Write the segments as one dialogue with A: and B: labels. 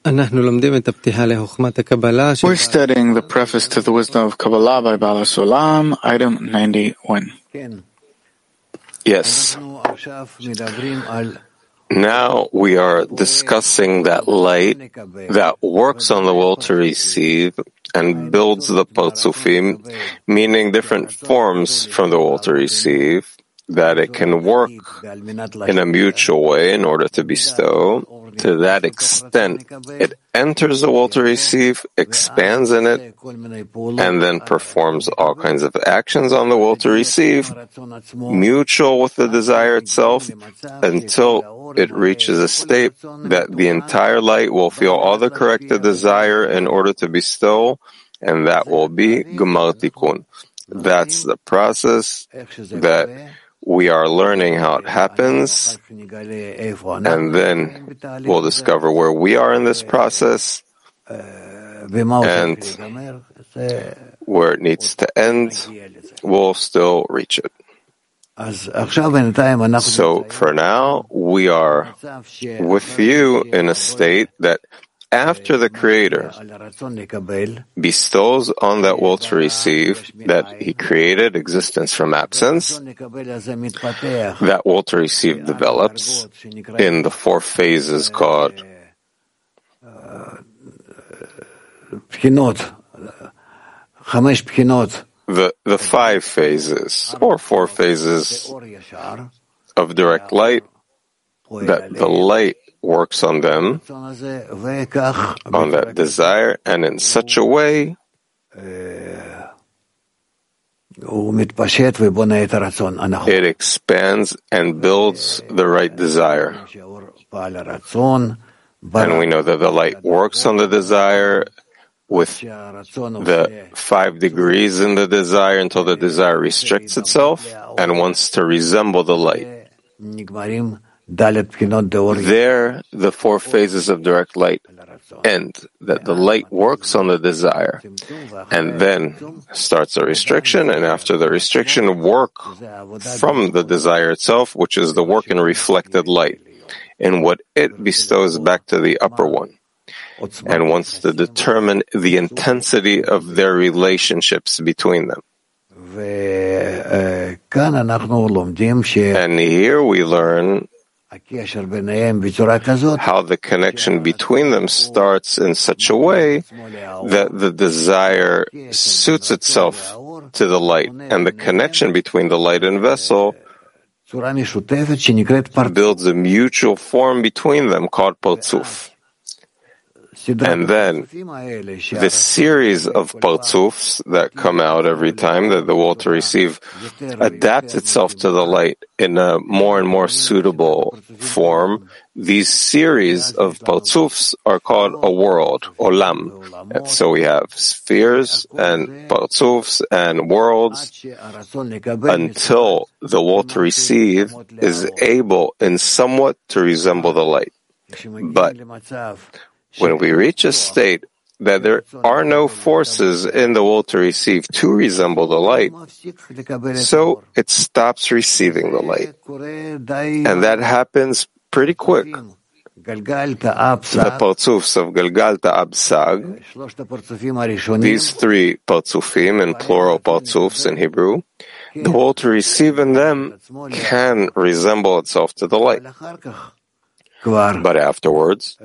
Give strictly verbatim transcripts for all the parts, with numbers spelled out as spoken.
A: We're studying
B: the preface to the Wisdom of Kabbalah by Baal HaSulam, item ninety-one.
C: Yes. Now we are discussing that light that works on the will to receive and builds the Partzufim, meaning different forms from the will to receive, that it can work in a mutual way in order to bestow. To that extent, it enters the will to receive, expands in it, and then performs all kinds of actions on the will to receive, mutual with the desire itself, until it reaches a state that the entire light will feel all the corrected desire in order to bestow, and that will be Gemar Tikkun. That's the process that we are learning how it happens, and then we'll discover where we are in this process and where it needs to end. We'll still reach it. So for now, we are with you in a state that after the Creator bestows on that will to receive, that He created existence from absence, that will to receive develops in the four phases called the, the five phases, or four phases of direct light, that the light works on them, on that desire, and in such a way it expands and builds the right desire. And we know that the light works on the desire with the five degrees in the desire until the desire restricts itself and wants to resemble the light. There, the four phases of direct light end, that the light works on the desire and then starts a restriction, and after the restriction, work from the desire itself, which is the work in reflected light, in what it bestows back to the upper one, and wants to determine the intensity of their relationships between them. And here we learn how the connection between them starts in such a way that the desire suits itself to the light, and the connection between the light and vessel builds a mutual form between them called Partzuf. And then the series of partzufs that come out every time that the will to receive adapts itself to the light in a more and more suitable form. These series of partzufs are called a world, olam. And so we have spheres and partzufs and worlds until the will to receive is able in somewhat to resemble the light. But when we reach a state that there are no forces in the will to receive to resemble the light, so it stops receiving the light. And that happens pretty quick. The partzufs of Galgal Ta'ab Sag, these three partzufim, in plural partzufs in Hebrew, the will to receive in them can resemble itself to the light. But afterwards,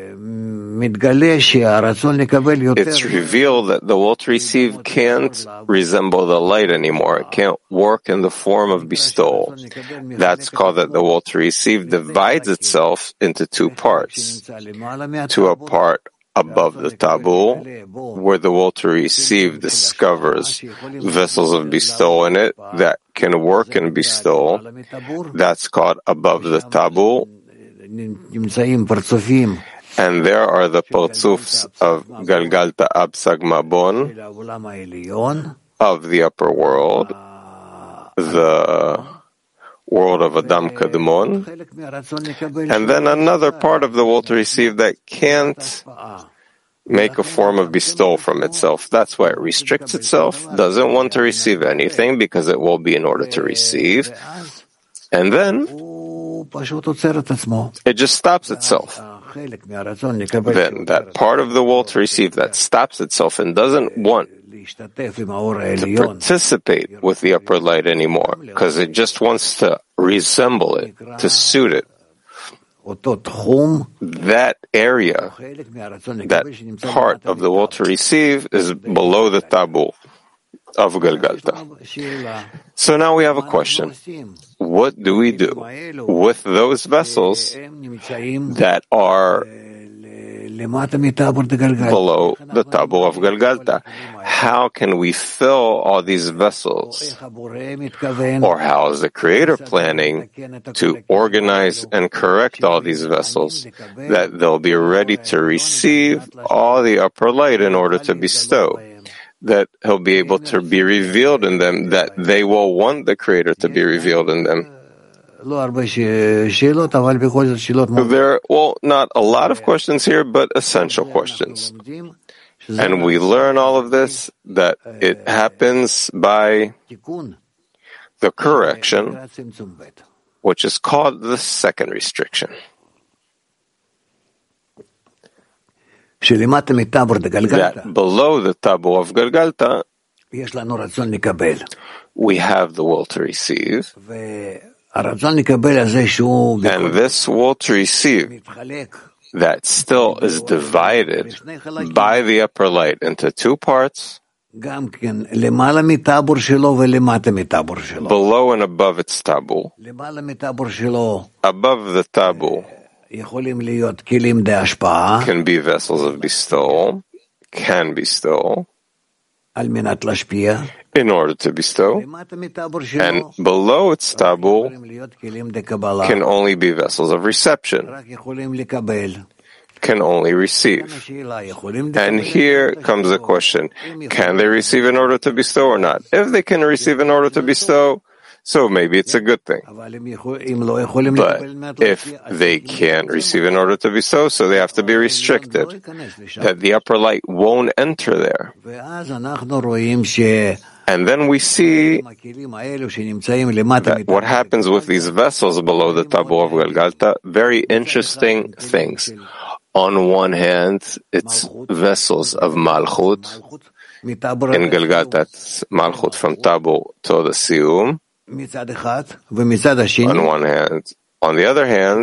C: it's revealed that the will to receive can't resemble the light anymore. It can't work in the form of bestowal. That's called that the will to receive divides itself into two parts. To a part above the tabul, where the will to receive discovers vessels of bestowal in it that can work and bestow. That's called above the tabul. And there are the partzufs of Galgal Ta'ab Sag Mabon, of the upper world, the world of Adam Kadmon, and then another part of the will to receive that can't make a form of bestowal from itself. That's why it restricts itself, doesn't want to receive anything because it will be in order to receive, and then it just stops itself. then that part of the wall to receive that stops itself and doesn't want to participate with the upper light anymore, because it just wants to resemble it, to suit it. That area, that part of the wall to receive, is below the tabu of Galgalta. So now we have a question. What do we do with those vessels that are below the tabu of Galgalta? How can we fill all these vessels? Or how is the Creator planning to organize and correct all these vessels that they'll be ready to receive all the upper light in order to bestow? That He'll be able to be revealed in them, that they will want the Creator to be revealed in them. There are, well, not a lot of questions here, but essential questions. And we learn all of this, that it happens by the correction, which is called the second restriction. That below the tabu of Galgalta, we have the will to receive, and this will to receive that still is divided by the upper light into two parts, below and above its tabu. Above the tabu can be vessels of bestowal, can bestow, in order to bestow, and below its tabu can only be vessels of reception, can only receive. And here comes the question, can they receive in order to bestow or not? If they can receive in order to bestow, so maybe it's a good thing. But if they can't receive in order to bestow, so they have to be restricted, that the upper light won't enter there. And then we see that what happens with these vessels below the tabu of Galgalta, very interesting things. On one hand, it's vessels of Malchut. In Galgalta, it's Malchut from tabu to the Siyum. On one hand. On the other hand,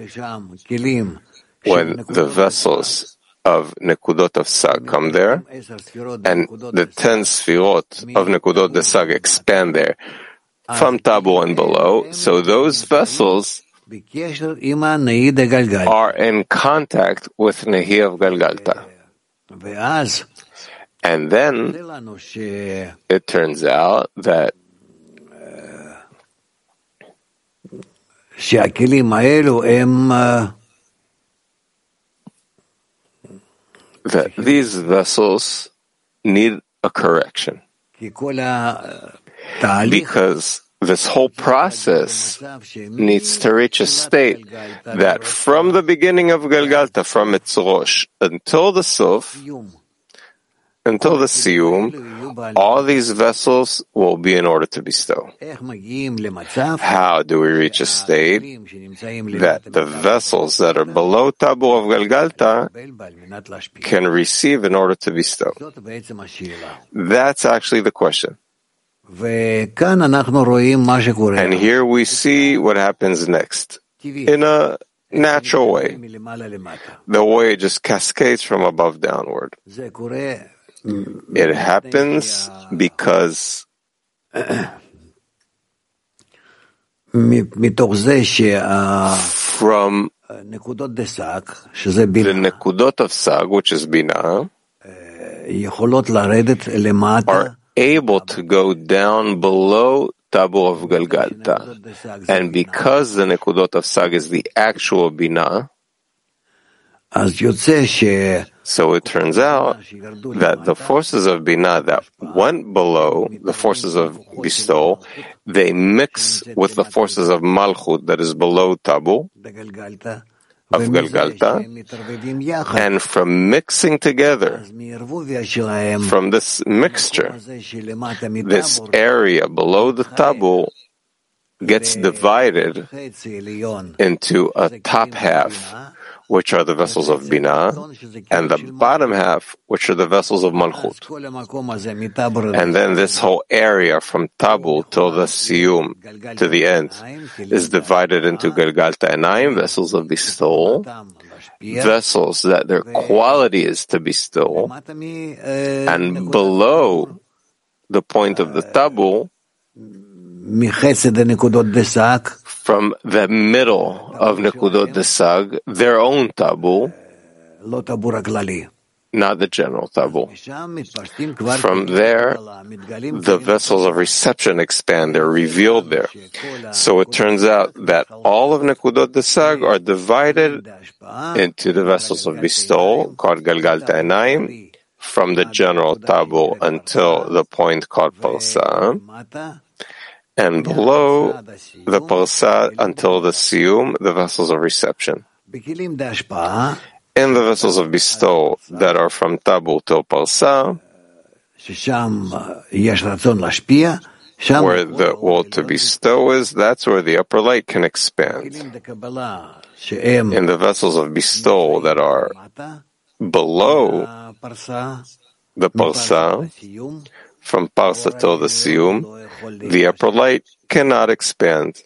C: when the vessels of Nekudot of Sag come there, and the ten Sfirot of Nekudot de Sag expand there, from tabu and below, so those vessels are in contact with Nehi of Galgalta. And then it turns out that that these vessels need a correction, because this whole process needs to reach a state that from the beginning of Galgalta, from its Rosh until the Sof, until the Siyum, all these vessels will be in order to bestow. How do we reach a state that the vessels that are below tabu of Galgalta can receive in order to bestow? That's actually the question. And here we see what happens next in a natural way. The way it just cascades from above downward. It happens because from the Nekudot of Sag, which is Binah, are able to go down below tabu of Galgalta. And because the Nekudot of Sag is the actual Binah, so it turns out that the forces of Binah that went below the forces of bestowal, they mix with the forces of Malchut that is below tabu of Galgalta, and from mixing together, from this mixture, this area below the tabu gets divided into a top half, which are the vessels of Binah, and the bottom half, which are the vessels of Malchut. And then this whole area from Tabul till the Siyum, to the end, is divided into Galgalta Enayim, vessels of bestowal, vessels that their quality is to bestow, and below the point of the Tabul, from the middle of Nekudot Desag, their own Tabul, not the general Tabul. From there, the vessels of reception expand, they're revealed there. So it turns out that all of Nekudot Desag are divided into the vessels of bestowal, called Galgalta Enayim, from the general Tabul until the point called Parsa, and below the Parsa until the Siyum, the vessels of reception. In the vessels of bestowal that are from Tabul till Parsa, where the will to bestow is, that's where the upper light can expand. In the vessels of bestowal that are below the Parsa, from Parsa till the Siyum, the upper light cannot expand.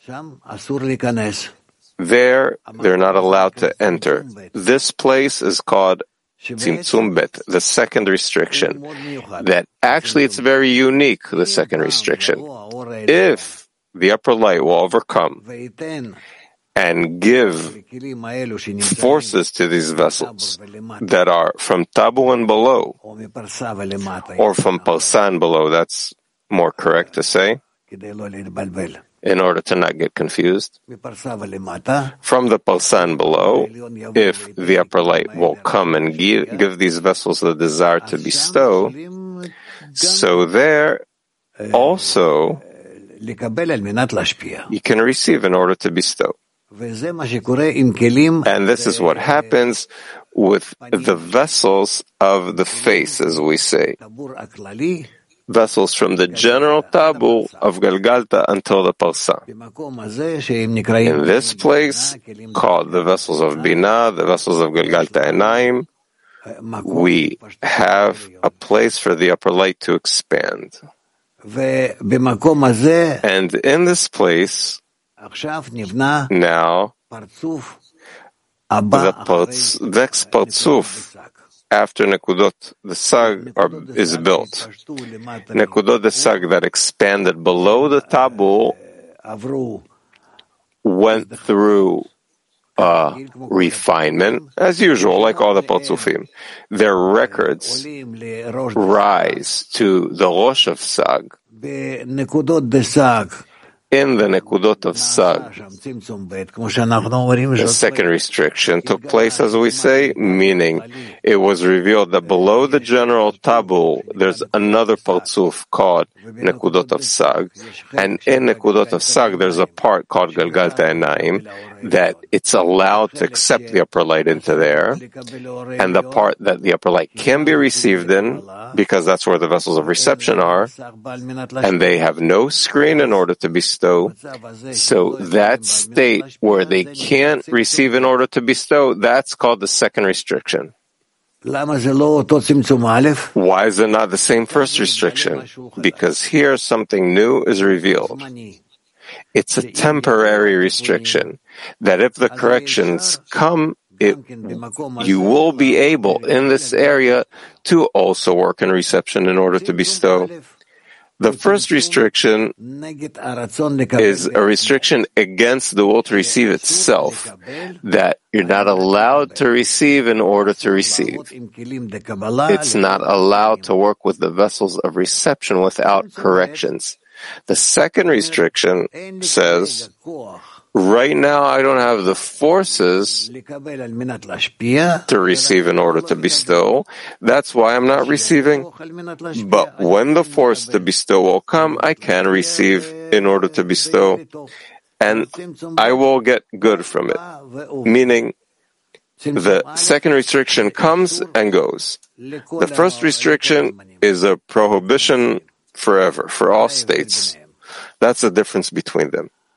C: There, they're not allowed to enter. This place is called Tzimtzum Bet, the second restriction. That actually it's very unique, the second restriction. If the upper light will overcome and give forces to these vessels that are from Tabul and below, or from Parsa and below, that's more correct to say, in order to not get confused. From the Parsa and below, if the upper light will come and give, give these vessels the desire to bestow, so there also you can receive in order to bestow. And this is what happens with the vessels of the face, as we say. Vessels from the general Tabul of Galgalta until the Parsa. In this place, called the vessels of Binah, the vessels of Galgalta Enayim, we have a place for the upper light to expand. And in this place, now, the parts, next Partzuf after Nekudot Desag are, is built. Nekudot Desag that expanded below the Tabul went through uh, refinement, as usual, like all the Partzufim. Their records rise to the Rosh of Sag. In the Nekudot of Sag, the second restriction took place, as we say, meaning it was revealed that below the general Tabul, there's another Partzuf called Nekudot of Sag, and in Nekudot of Sag, there's a part called Galgalta Enayim, that it's allowed to accept the upper light into there, and the part that the upper light can be received in, because that's where the vessels of reception are, and they have no screen in order to bestow. So that state where they can't receive in order to bestow, that's called the second restriction. Why is it not the same first restriction? Because here something new is revealed. It's a temporary restriction, that if the corrections come, it, you will be able in this area to also work in reception in order to bestow. The first restriction is a restriction against the will to receive itself, that you're not allowed to receive in order to receive. It's not allowed to work with the vessels of reception without corrections. The second restriction says, right now I don't have the forces to receive in order to bestow. That's why I'm not receiving. But when the force to bestow will come, I can receive in order to bestow. And I will get good from it. Meaning, the second restriction comes and goes. The first restriction is a prohibition forever, for all states. That's the difference between them.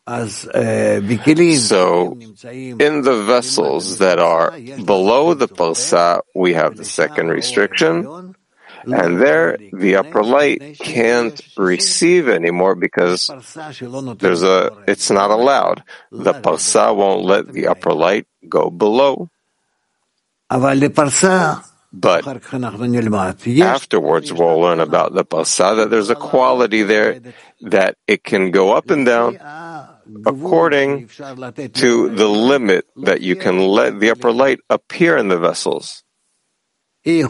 C: So, in the vessels that are below the parsa, we have the second restriction, and there the upper light can't receive anymore because there's a, it's not allowed. The parsa won't let the upper light go below. But afterwards we'll learn about the parsa, that there's a quality there that it can go up and down according to the limit that you can let the upper light appear in the vessels. It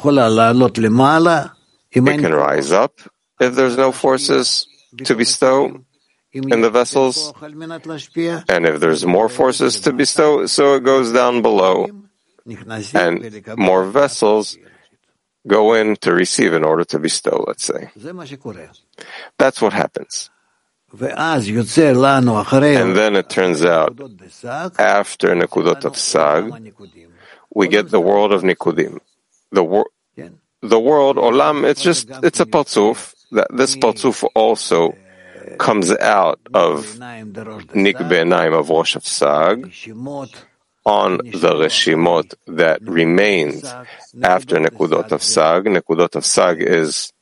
C: can rise up if there's no forces to bestow in the vessels, and if there's more forces to bestow, so it goes down below, and more vessels go in to receive in order to bestow, let's say. That's what happens. And then it turns out, after Nekudot of Sag, we get the world of Nikudim. The, wor- the world, Olam, it's just, it's a Partzuf. That this Partzuf also comes out of Nikbe Naim of Rosh of Sag, on the Reshimot that remained after Nekudot of Sag. Nekudot of Sag is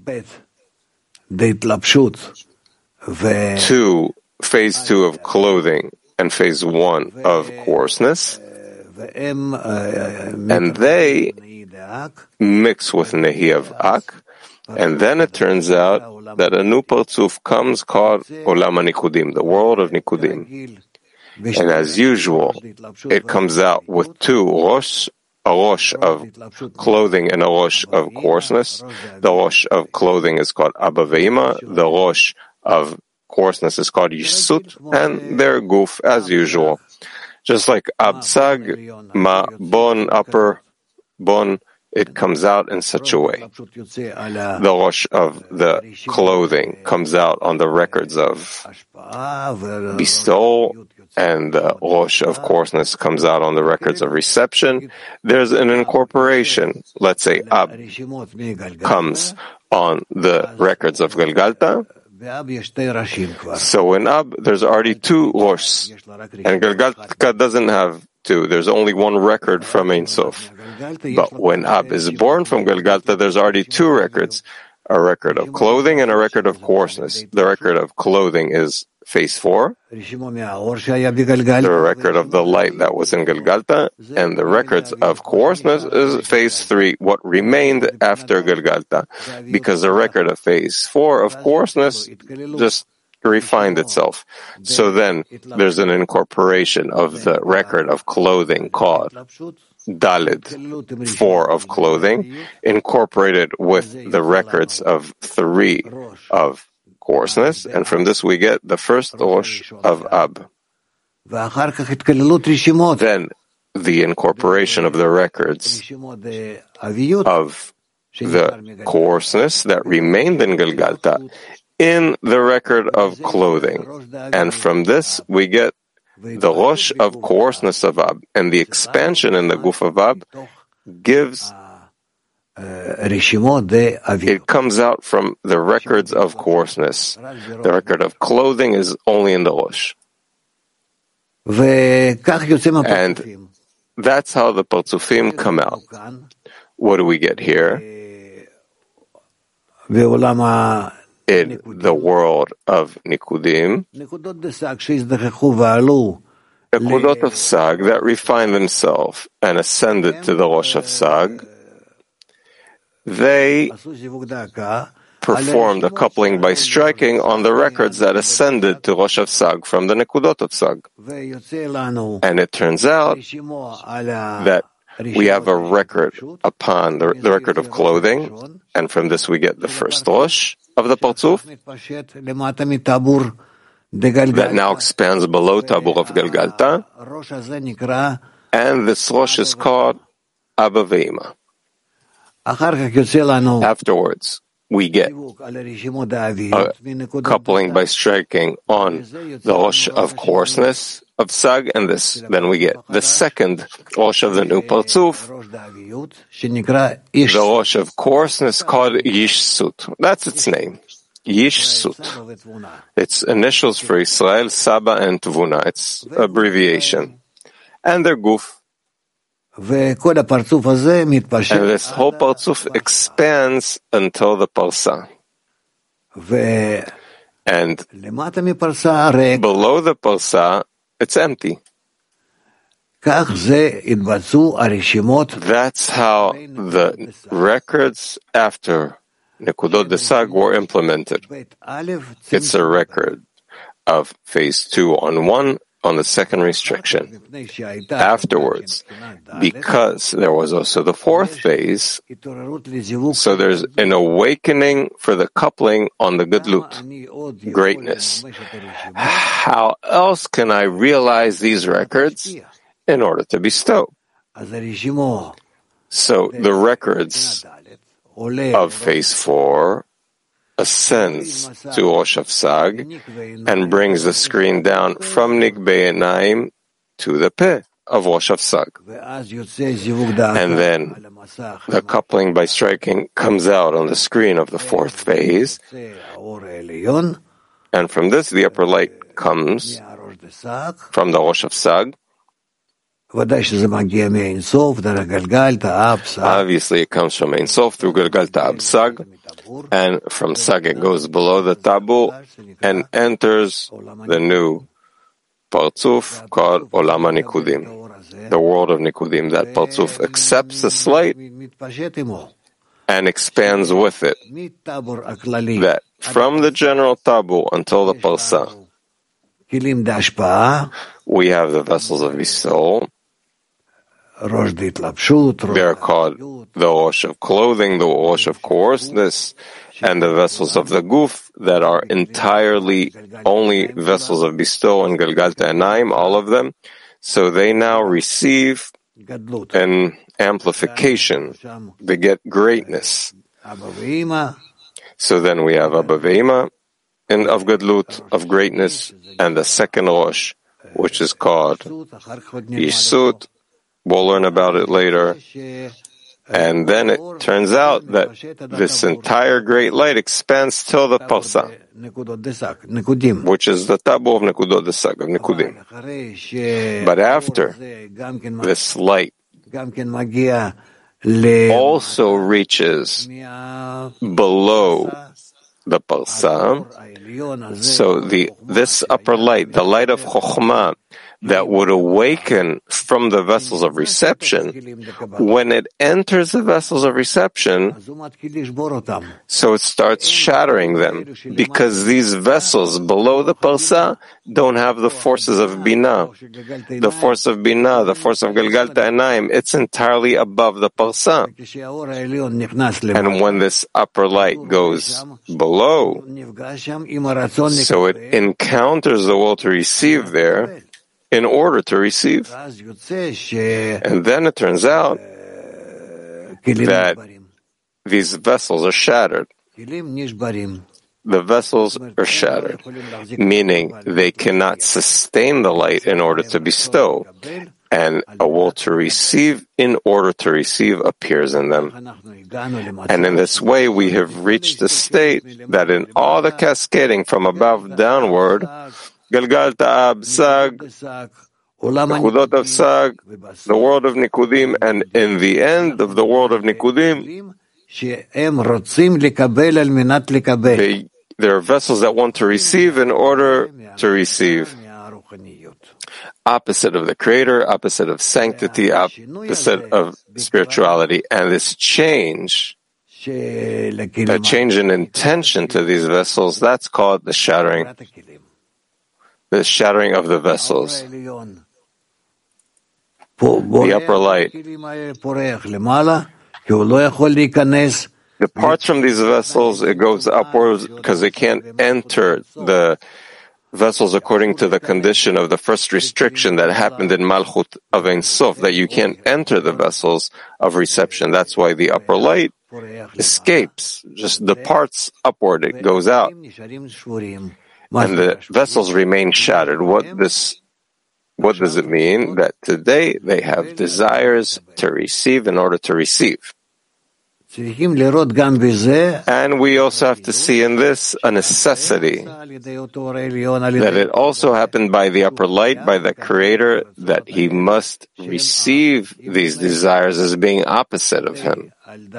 C: two, phase two of clothing and phase one of coarseness, and they mix with Nehi of Ak, and then it turns out that a new Partzuf comes called Olam HaNikudim, the world of Nikudim. And as usual, it comes out with two rosh, a rosh of clothing and a rosh of coarseness. The rosh of clothing is called Abba Ve'ima, the rosh of coarseness is called Yisut, and their goof as usual. Just like Absag, Ma, Bon, upper, Bon, it comes out in such a way. The rosh of the clothing comes out on the records of bestowal, and the rosh of coarseness comes out on the records of reception. There's an incorporation. Let's say Ab comes on the records of Galgalta. So in Ab, there's already two rosh, and Galgalta doesn't have two. There's only one record from Ein Sof. But when Ab is born from Galgalta, there's already two records, a record of clothing and a record of coarseness. The record of clothing is phase four, the record of the light that was in Galgalta, and the records of coarseness is phase three, what remained after Galgalta, because the record of phase four of coarseness just refined itself. So then there's an incorporation of the record of clothing called Dalid, four of clothing, incorporated with the records of three of coarseness, and from this we get the first rosh of Ab. Then the incorporation of the records of the coarseness that remained in Galgalta in the record of clothing, and from this we get the rosh of coarseness of Ab, and the expansion in the guf of Ab gives, it comes out from the records of coarseness. The record of clothing is only in the rosh. And that's how the Partzufim come out. What do we get here? In the world of Nikudim, Nekudot of Sag that refined themselves and ascended to the Rosh of Sag, they performed a coupling by striking on the records that ascended to Rosh of Sag from the Nekudot of Sag. And it turns out that we have a record upon the, the record of clothing, and from this we get the first Rosh of the Partzuf that now expands below Tabur of Galgalta, and this Rosh is called Abba Ve'ima. Afterwards, we get a coupling by striking on the Rosh of coarseness of Sag, and this. Then we get the second Rosh of the new Partzuf, the Rosh of coarseness called Yishsut. That's its name. Yishsut. It's initials for Israel, Saba, and Tvuna. It's abbreviation. And their guf. And this whole Partzuf expands until the Parsa. And below the Parsa, it's empty. That's how the records after Nekudot Desag were implemented. It's a record of phase two on one, on the second restriction. Afterwards, because there was also the fourth phase, so there's an awakening for the coupling on the Gadlut, greatness. How else can I realize these records? In order to bestow. So the records of phase four ascends to Rosh Sag and brings the screen down from Nikbei Enaim to the Peh of Rosh Sag. And then the coupling by striking comes out on the screen of the fourth phase. And from this, the upper light comes from the Rosh Sag. Obviously, it comes from Ein Sof through Galgal Ta'ab Sag, and from Sag it goes below the Tabu and enters the new Partzuf called Olam HaNikudim, the world of Nikudim. That Partzuf accepts the slight and expands with it. That from the general Tabu until the Parsa, we have the vessels of Yisrael. They're called the Rosh of clothing, the Rosh of coarseness, and the vessels of the Guf that are entirely only vessels of bestow and Galgal Ta'anaim, all of them. So they now receive an amplification. They get greatness. So then we have Abba Ve'ima and of Gadlut, of greatness, and the second Rosh, which is called Yishsut. We'll learn about it later. And then it turns out that this entire great light expands till the Parsa, which is the Tabu of Nekudot Desag, of Nikudim. But after this light also reaches below the Parsa, so the this upper light, the light of Chokhmah, that would awaken from the vessels of reception, when it enters the vessels of reception, so it starts shattering them, because these vessels below the Parsa don't have the forces of Bina. The force of Bina, the force of Galgal Ta'anaim, it's entirely above the Parsa. And when this upper light goes below, so it encounters the will to receive there, in order to receive. And then it turns out that these vessels are shattered. The vessels are shattered, meaning they cannot sustain the light in order to bestow, and a will to receive in order to receive appears in them. And in this way we have reached a state that in all the cascading from above downward, Galgal Ta'ab Sag, Nekudot of Sag, the world of Nikudim, and in the end of the world of Nikudim, they, there are vessels that want to receive in order to receive. Opposite of the Creator, opposite of sanctity, opposite of spirituality. And this change, a change in intention to these vessels, that's called the shattering. The shattering of the vessels. The upper light departs from these vessels, it goes upwards because they can't enter the vessels according to the condition of the first restriction that happened in Malchut of Ein Sof, that you can't enter the vessels of reception. That's why the upper light escapes, just departs upward, it goes out. And the vessels remain shattered. What this, what does it mean? That today they have desires to receive in order to receive. And we also have to see in this a necessity, that it also happened by the upper light, by the Creator, that he must receive these desires as being opposite of him.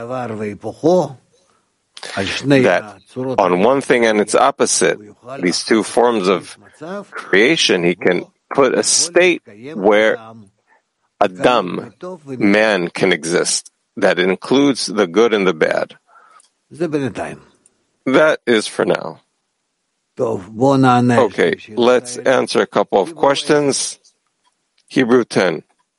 C: That on one thing and its opposite, these two forms of creation, he can put a state where Adam, man, can exist, that includes the good and the bad. That is for now. Okay, let's answer a couple of questions. Hebrew ten.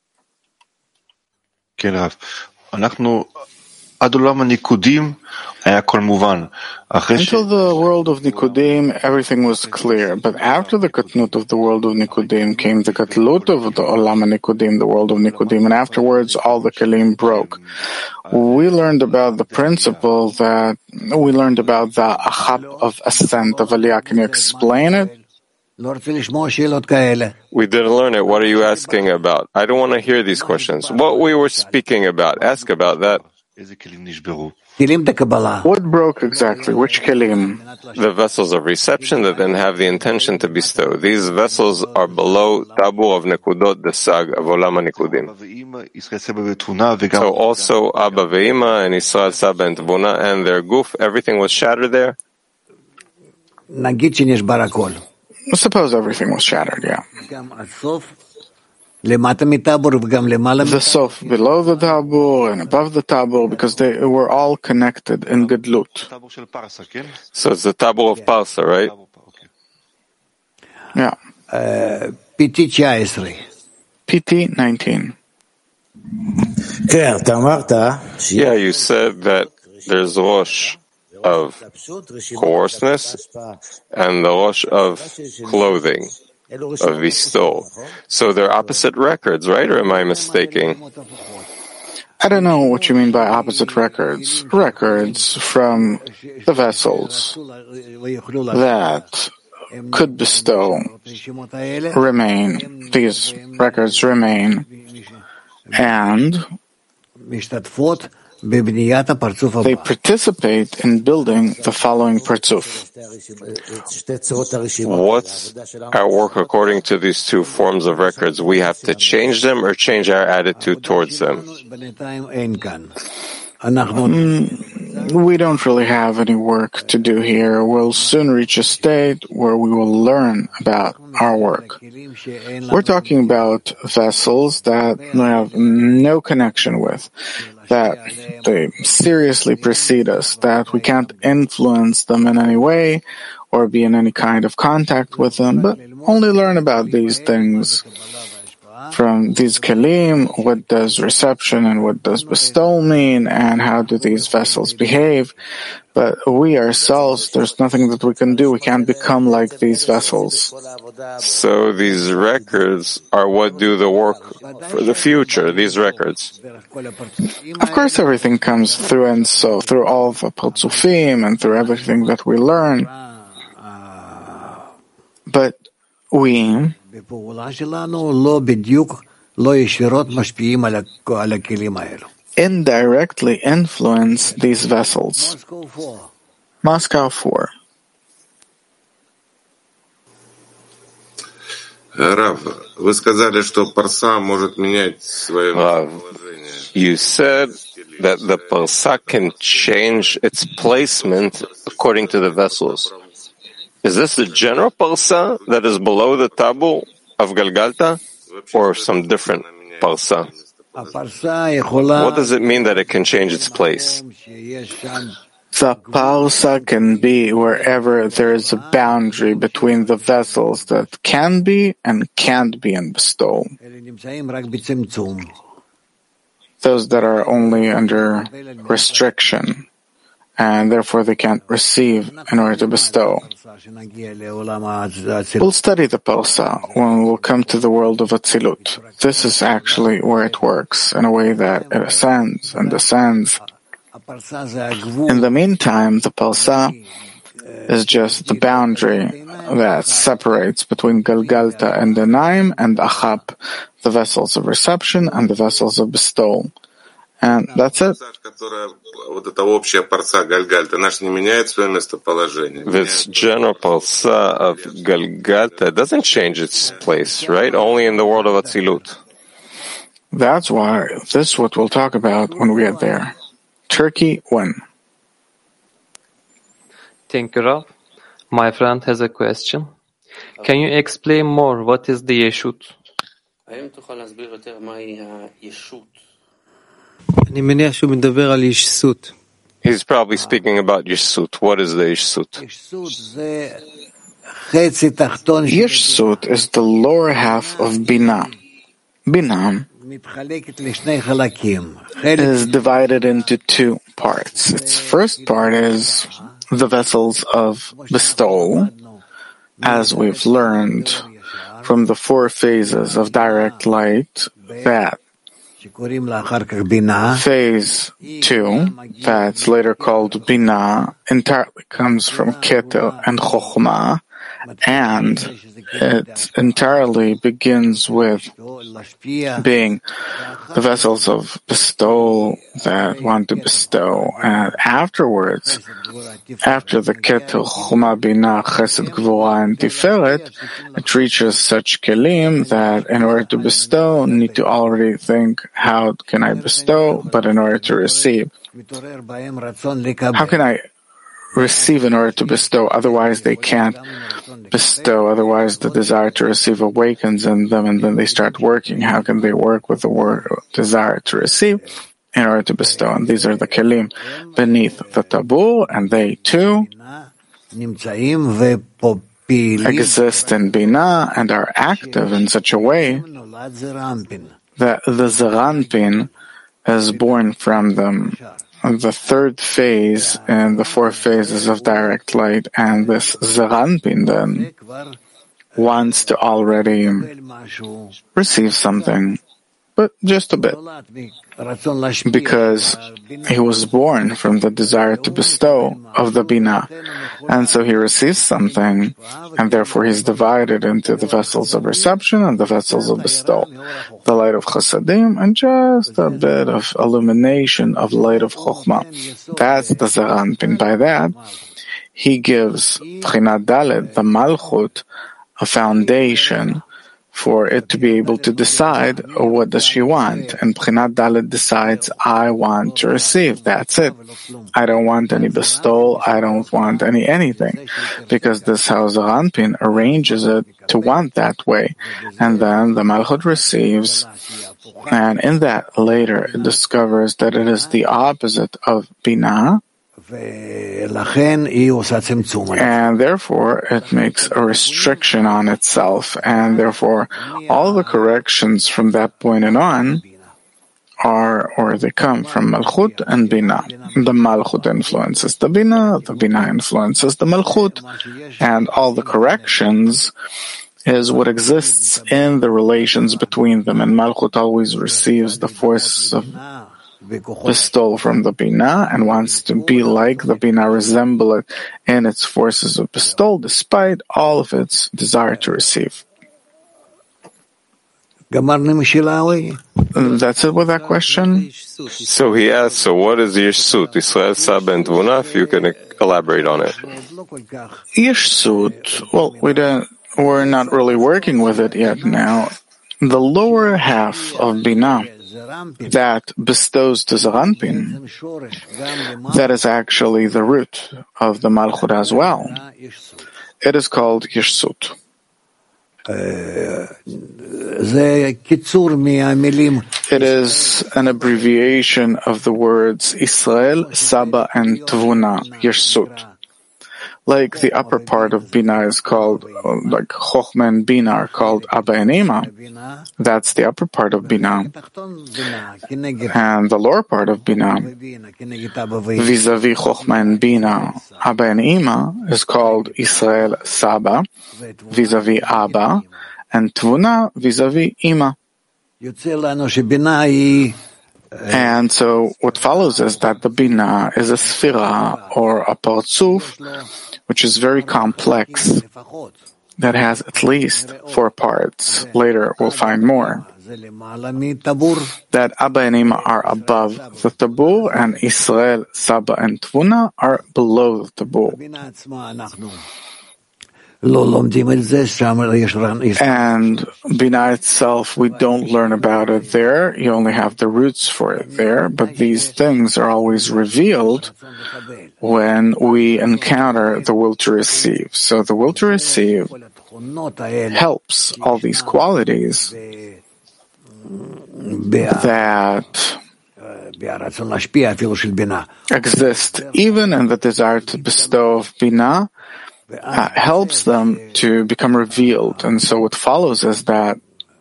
B: Until the world of Nikudim, everything was clear. But after the Katnut of the world of Nikudim came the Katlut of the Olam Nikudim, the world of Nikudim, and afterwards all the Kelim broke. We learned about the principle that we learned about the Achap of ascent of Aliyah. Can you explain it?
C: We didn't learn it. What are you asking about? I don't want to hear these questions. What we were speaking about, ask about that.
B: What broke exactly? Which kelim?
C: The vessels of reception that then have the intention to bestow. These vessels are below tabu of nekudot desag of olam nikudim. So also Abba Ve'ima and Israel Saba and Tvuna and their goof, everything was shattered there?
B: Suppose everything was shattered, yeah. The Sof below the Tabur and above the Tabur, because they were all connected in Gedlut.
C: So it's the Tabur of Parsa, right?
B: Yeah.
A: Uh, P T nineteen.
B: P T nineteen.
C: Yeah, you said that there's Rosh of coarseness and the Rosh of clothing, of bestow. So they're opposite records, right? Or am I mistaking?
B: I don't know what you mean by opposite records. Records from the vessels that could bestow remain. These records remain. And they participate in building the following partzuf.
C: What's our work according to these two forms of records? We have to change them or change our attitude towards them?
B: Mm, we don't really have any work to do here. We'll soon reach a state where we will learn about our work. We're talking about vessels that we have no connection with, that they seriously precede us, that we can't influence them in any way or be in any kind of contact with them, but only learn about these things. From these kelim, what does reception and what does bestow mean, and how do these vessels behave? But we ourselves, there's nothing that we can do. We can't become like these vessels.
C: So these records are what do the work for the future, these records.
B: Of course, everything comes through, and so through all the Partzufim and through everything that we learn. But we indirectly influence these vessels. Moscow four.
C: Rav, you said that the parsa can change its placement according to the vessels. Is this the general parsa that is below the tabu of Galgalta, or some different parsa? What does it mean that it can change its place?
B: The parsa can be wherever there is a boundary between the vessels that can be and can't be in bestow. Those that are only under restriction, and therefore they can't receive in order to bestow. We'll study the parsa when we'll come to the world of Atzilut. This is actually where it works, in a way that it ascends and descends. In the meantime, the parsa is just the boundary that separates between Galgalta and the Naim and Achap, the vessels of reception and the vessels of bestow. And that's it.
C: This general parsa of Galgalta doesn't change its place, right? Only in the world of Atzilut.
B: That's why this is what we'll talk about when we get there. Turkey, when?
D: Thank you, Rav. My friend has a question. Can you explain more what is the Yeshut?
C: He's probably speaking about Yeshut. What is the Yeshut?
B: Yeshut is the lower half of Bina. Bina is divided into two parts. Its first part is the vessels of bestowal, as we've learned from the four phases of direct light, that phase two, that's later called Bina, entirely comes from Keter and Chokhmah, and it entirely begins with being the vessels of bestowal that want to bestow. And afterwards, after the Keter, Chokhmah, Bina, Chesed, Gvura, and Tiferet, it reaches such kelim that in order to bestow, need to already think, how can I bestow, but in order to receive. How can I receive in order to bestow? Otherwise they can't bestow. Otherwise the desire to receive awakens in them, and then they start working. How can they work with the word desire to receive in order to bestow? And these are the kelim beneath the tabur, and they too exist in Bina and are active in such a way that the Zeranpin is born from them. The third phase and the four phases of direct light, and this Zeranpin then wants to already receive something, but just a bit, because he was born from the desire to bestow of the Bina, and so he receives something, and therefore he's divided into the vessels of reception and the vessels of bestowal, the light of Chasadim and just a bit of illumination of light of Chokhmah. That's the Zeranpin. By that, he gives Bchinat Dalet, the Malchut, a foundation for it to be able to decide what does she want. And Bchinat Dalet decides, I want to receive. That's it. I don't want any bestowal. I don't want any anything. Because this how Zeranpin arranges it to want that way. And then the Malchut receives, and in that later it discovers that it is the opposite of Bina, and therefore it makes a restriction on itself, and therefore all the corrections from that point on are, or they come from Malchut and Bina. The Malchut influences the Bina, the Bina influences the Malchut, and all the corrections is what exists in the relations between them, and Malchut always receives the force of bestowal from the Bina and wants to be like the Bina, resemble it in its forces of bestowal, despite all of its desire to receive. That's it with that question.
C: So he asks, so what is Yeshut? Israel, Saba, and Tvuna, if you can elaborate on it.
B: Yeshut, well, we don't, we're not really working with it yet now. The lower half of Bina that bestows to Zeranpin, that is actually the root of the Malchut as well. It is called Yeshut. It is an abbreviation of the words Israel, Saba, and Tvuna, Yeshut. Like the upper part of Bina is called, like Chokhmah and Bina are called Abba and Ima. That's the upper part of Bina. And the lower part of Bina, vis-a-vis Chokhmah and Bina, Abba and Ima, is called Israel Saba, vis-a-vis Abba, and Tvuna, vis-a-vis Ima. And so what follows is that the Bina is a sphira, or a partzuf, which is very complex. that has at least four parts. Later we'll find more. That Abba and Ima are above the tabur, and Israel, Saba, and Tvuna are below the tabur. And Bina itself, we don't learn about it there. You only have the roots for it there. But these things are always revealed when we encounter the will to receive. So the will to receive helps all these qualities that exist even in the desire to bestow of Bina, uh, helps them to become revealed. And so what follows is that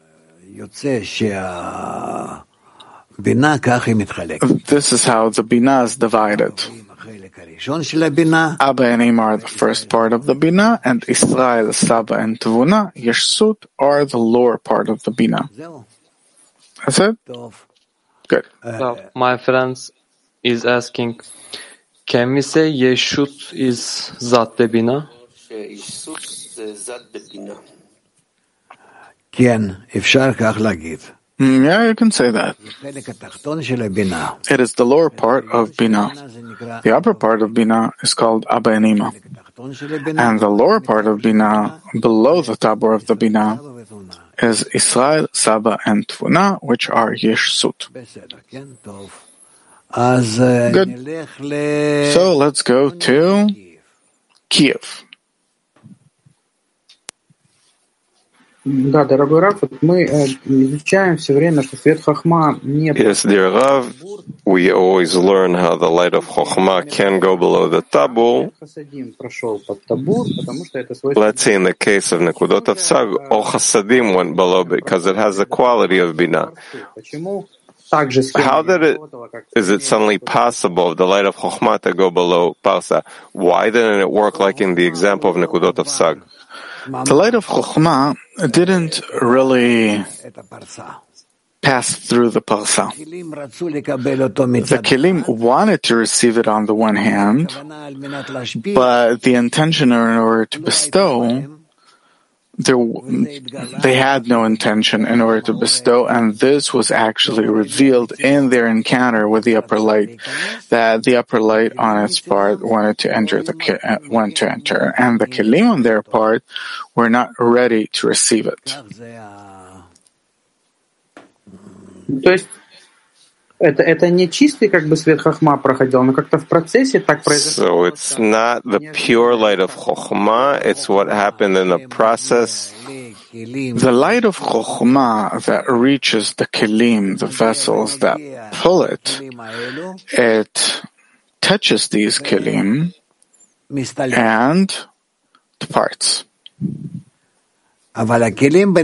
B: this is how the Bina is divided. Abba and Ima are the first part of the Bina, and Israel, Saba, and Tvuna, Yeshut, are the lower part of the Bina. That's it? Good.
D: So my friend is asking, can we say Yeshut is Zat de Bina?
B: Mm, yeah, you can say that. It is the lower part of Bina. The upper part of Bina is called Abba and Ima. And the lower part of Bina, below the tabor of the Bina, is Israel, Saba, and Tvuna, which are Yeshut. Good. So let's go to Kiev.
E: Да, дорогой Рав, мы изучаем все время, что свет Хохма не...
C: Yes, dear Rav, we always learn how the light of Chokhmah can go below the tabur. Let's say in the case of Nekudot of Sag, all Chasadim went below because it has the quality of Bina. How did it, is it suddenly possible of the light of Chokhmah to go below Parsa? Why didn't it work like in the example of Nekudot of Sag?
B: The light of Chokhmah didn't really pass through the Parsa. The Kelim wanted to receive it on the one hand, but the intention in order to bestow, there, they had no intention in order to bestow, and this was actually revealed in their encounter with the upper light, that the upper light on its part wanted to enter the uh, wanted to enter, and the Kelim on their part were not ready to receive it.
E: То есть это это не чистый как бы свет Хохма проходил, но как-то в процессе так произошло.
C: So it's not the pure light of Chokhmah, it's what happened in the process.
B: The light of Chokhmah that reaches the Kelim, the vessels that pull it, it touches these Kelim and departs. But the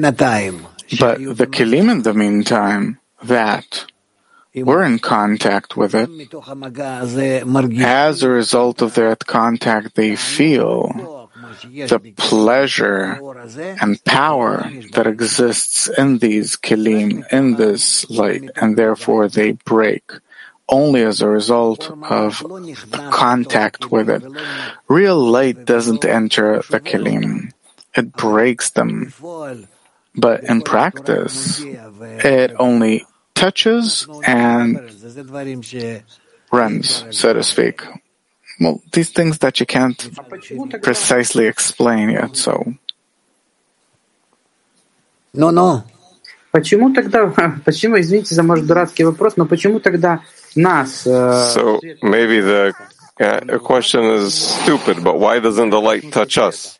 B: Kelim in the meantime that we're in contact with it, as a result of that contact, they feel the pleasure and power that exists in these kelim, in this light, and therefore they break only as a result of the contact with it. Real light doesn't enter the kelim. It breaks them. But in practice, it only touches and runs, so to speak. Well, these things that you can't precisely explain yet, so.
A: No, no.
E: Почему тогда, почему, извините за, может, дурацкий вопрос, но почему тогда нас...
C: So, maybe the uh, question is stupid, but why doesn't the light touch us?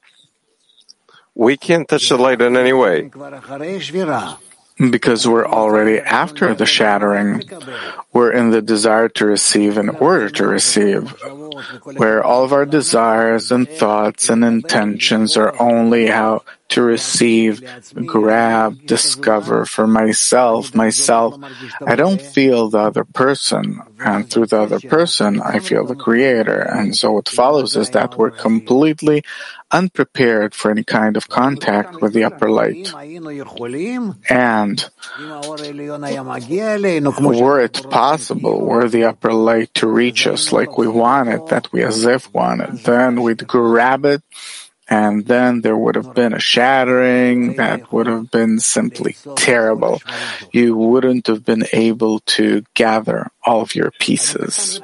C: We can't touch the light in any way.
B: Because we're already after the shattering. We're in the desire to receive in order to receive, where all of our desires and thoughts and intentions are only how to receive, grab, discover for myself, myself. I don't feel the other person, and through the other person, I feel the Creator. And so what follows is that we're completely unprepared for any kind of contact with the upper light. And were it possible, were the upper light to reach us like we want it, that we as if want it, then we'd grab it and then there would have been a shattering that would have been simply terrible. You wouldn't have been able to gather all of your pieces.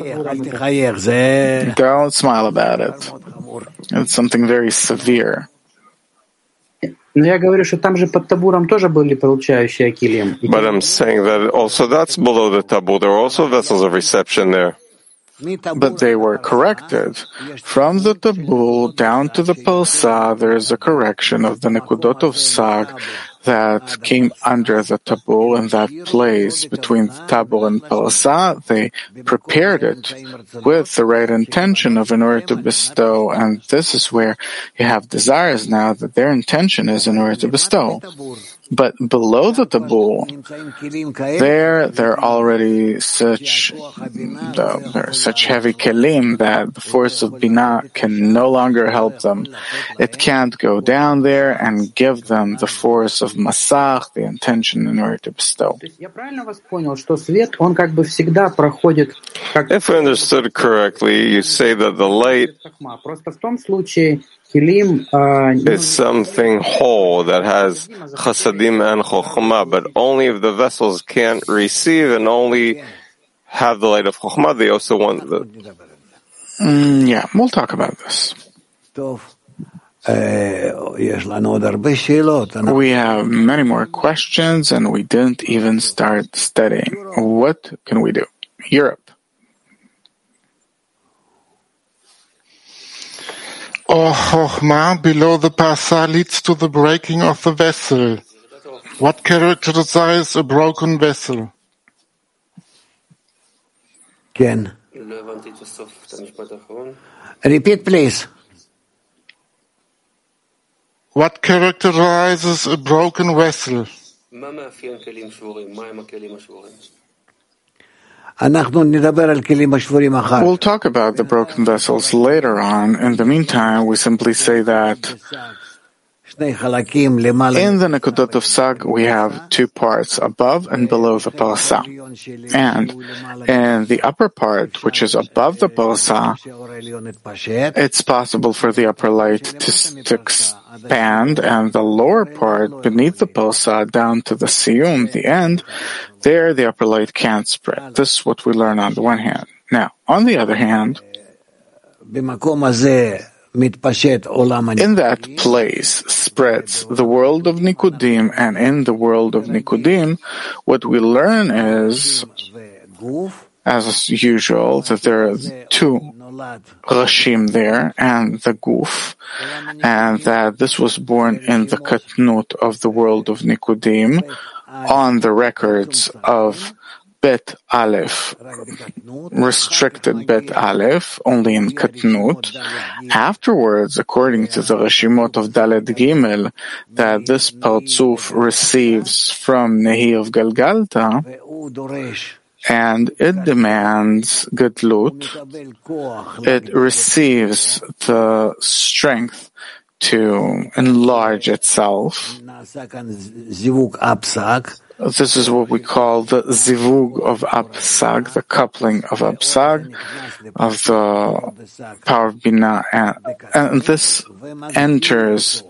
B: Don't smile about it. It's something very severe.
E: Но я говорю, что там же под табуром тоже были получающие килим.
C: But I'm saying that also that's below the tabur. There are also vessels of reception there.
B: But they were corrected. From the tabur down to the palsa, there is a correction of the nekudot of sag that came under the tabur, in that place between the tabur and palsa. They prepared it with the right intention of in order to bestow, and this is where you have desires now that their intention is in order to bestow. But below the tabur, there, there are already such, the, there are such heavy kelim that the force of binah can no longer help them. It can't go down there and give them the force of masach, the intention in order to bestow.
C: If I understood correctly, you say that the light is something whole that has chasadim and chokhmah, but only if the vessels can't receive and only have the light of chokhmah, they also want the...
B: Mm, yeah, we'll talk about this. We have many more questions and we didn't even start studying. What can we do? Europe.
F: Or chokhmah below the parsa leads to the breaking of the vessel. What characterizes a broken vessel?
A: Ken. Repeat, please.
F: What characterizes a broken vessel?
B: We'll talk about the broken vessels later on. In the meantime, we simply say that in the nekudot of sag, we have two parts, above and below the palsa. And in the upper part, which is above the palsa, it's possible for the upper light to, to expand, and the lower part, beneath the palsa, down to the siyum, the end, there the upper light can't spread. This is what we learn on the one hand. Now, on the other hand, in that place spreads the world of Nikudim, and in the world of Nikudim, what we learn is, as usual, that there are two Rashim there, and the Guf, and that this was born in the Katnut of the world of Nikudim, on the records of Bet Aleph, restricted Bet Aleph, only in Katnut. Afterwards, according to the Rashimot of Dalet Gimel, that this Partzuf receives from Nehi of Galgalta, and it demands Gadlut, it receives the strength to enlarge itself. This is what we call the zivug of Absag, the coupling of Absag, of the power of Binah, and, and this enters,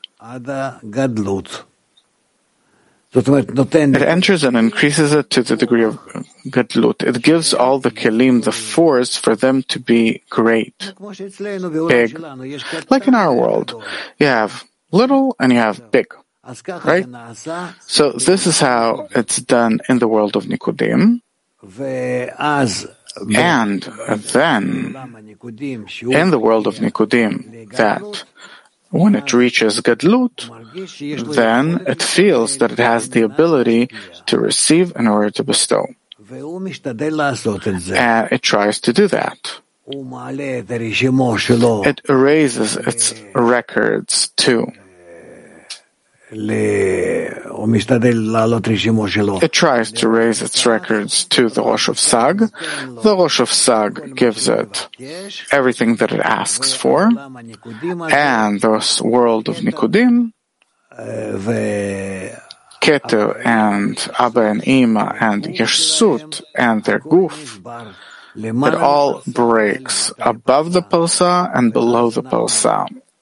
B: it enters and increases it to the degree of Gadlut. It gives all the Kelim the force for them to be great, big. Like in our world, you have little and you have big. Right? So this is how it's done in the world of Nikudim. And then, in the world of Nikudim, that when it reaches Gadlut, then it feels that it has the ability to receive in order to bestow. And it tries to do that. It raises its records too. It tries to raise its records to the Rosh of Sag. The Rosh of Sag gives it everything that it asks for, and the world of Nikudim, Keter and Abba and Ima and Yeshut and their Guf, it all breaks above the Palsa and below the Palsa.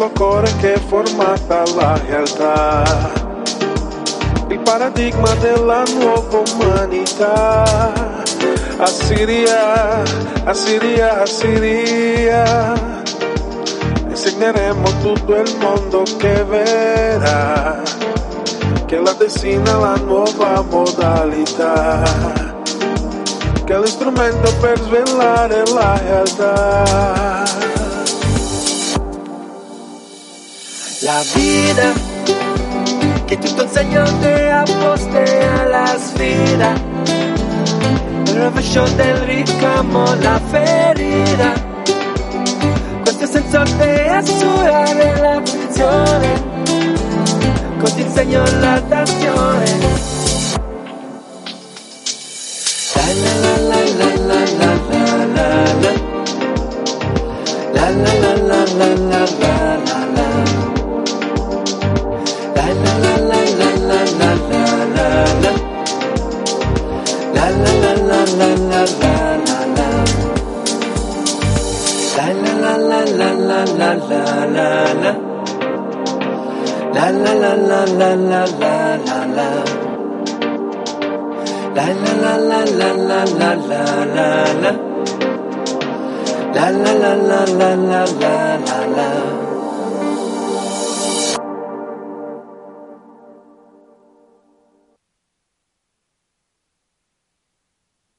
G: solo cuore che è formata la realtà, il paradigma della nuova umanità. Assiria, Assiria, Assiria, insegneremo tutto il mondo che verrà, che la destina la nuova modalità, che è l'istrumento per svelare la realtà.
H: La vida, che tutto il segno te apposte alla sfida, il rovescio del ricamo, la ferita, questo è il senso di assurare la posizione, con ti insegno la dazione. La la la la la la la la la la la la la la la la la. La la la la la la la la la la. La la la la la la la la la. La la la la la la la la la la. La la la la la la la la la. La la la la la la la la la. La la la la la la la la la.